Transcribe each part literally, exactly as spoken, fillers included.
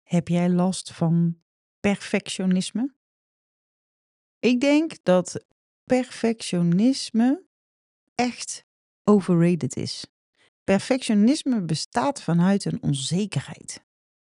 Heb jij last van perfectionisme? Ik denk dat perfectionisme echt overrated is. Perfectionisme bestaat vanuit een onzekerheid.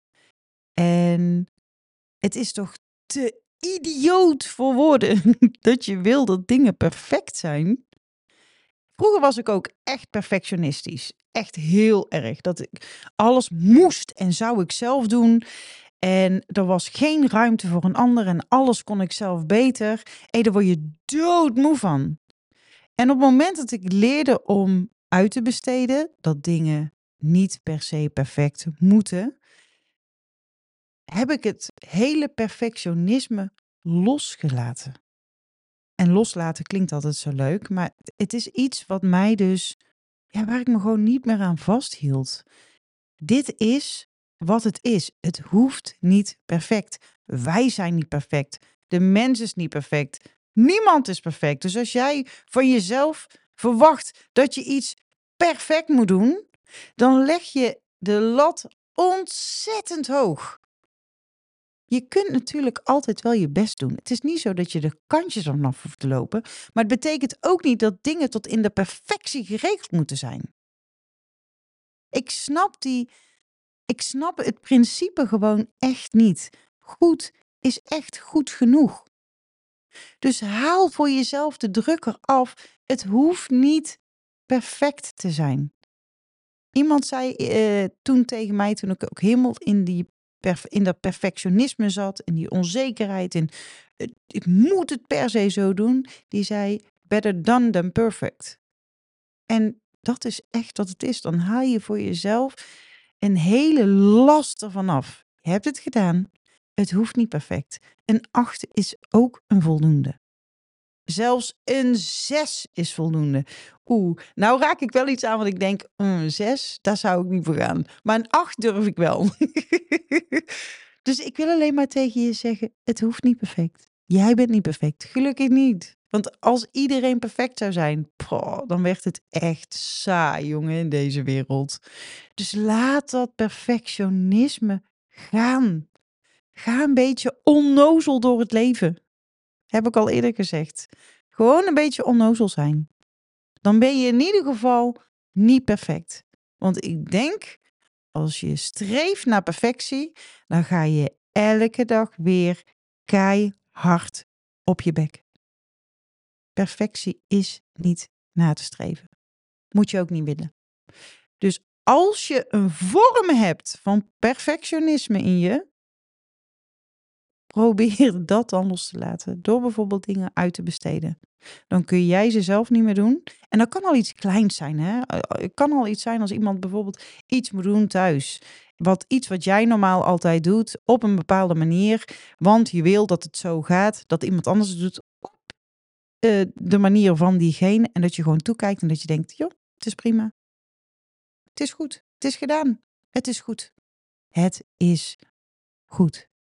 En het is toch te idioot voor woorden dat je wil dat dingen perfect zijn. Vroeger was ik ook echt perfectionistisch. Echt heel erg. Dat ik alles moest en zou ik zelf doen. En er was geen ruimte voor een ander en alles kon ik zelf beter. En daar word je doodmoe van. En op het moment dat ik leerde om uit te besteden, dat dingen niet per se perfect moeten, heb ik het hele perfectionisme losgelaten. En loslaten klinkt altijd zo leuk, maar het is iets wat mij dus, ja, waar ik me gewoon niet meer aan vasthield. Dit is wat het is. Het hoeft niet perfect. Wij zijn niet perfect. De mens is niet perfect. Niemand is perfect. Dus als jij van jezelf verwacht dat je iets perfect moet doen, dan leg je de lat ontzettend hoog. Je kunt natuurlijk altijd wel je best doen. Het is niet zo dat je de kantjes ervan hoeft te lopen. Maar het betekent ook niet dat dingen tot in de perfectie geregeld moeten zijn. Ik snap die Ik snap het principe gewoon echt niet. Goed is echt goed genoeg. Dus haal voor jezelf de druk eraf. Het hoeft niet perfect te zijn. Iemand zei eh, toen tegen mij, toen ik ook helemaal in, die perf- in dat perfectionisme zat, in die onzekerheid, in eh, ik moet het per se zo doen, die zei better done than perfect. En dat is echt wat het is. Dan haal je voor jezelf een hele last ervan af. Je hebt het gedaan. Het hoeft niet perfect. Een acht is ook een voldoende. Zelfs een zes is voldoende. Oeh, nou raak ik wel iets aan wat ik denk, een zes, daar zou ik niet voor gaan. Maar een acht durf ik wel. Dus ik wil alleen maar tegen je zeggen, het hoeft niet perfect. Jij bent niet perfect. Gelukkig niet. Want als iedereen perfect zou zijn, poh, dan werd het echt saai, jongen, in deze wereld. Dus laat dat perfectionisme gaan. Ga een beetje onnozel door het leven. Heb ik al eerder gezegd. Gewoon een beetje onnozel zijn. Dan ben je in ieder geval niet perfect. Want ik denk, als je streeft naar perfectie, dan ga je elke dag weer keihard op je bek. Perfectie is niet na te streven. Moet je ook niet willen. Dus als je een vorm hebt van perfectionisme in je, probeer dat dan los te laten. Door bijvoorbeeld dingen uit te besteden. Dan kun jij ze zelf niet meer doen. En dat kan al iets kleins zijn. Hè? Het kan al iets zijn als iemand bijvoorbeeld iets moet doen thuis. Wat iets wat jij normaal altijd doet op een bepaalde manier. Want je wil dat het zo gaat. Dat iemand anders het doet op uh, de manier van diegene. En dat je gewoon toekijkt en dat je denkt, joh, het is prima. Het is goed. Het is gedaan. Het is goed. Het is goed.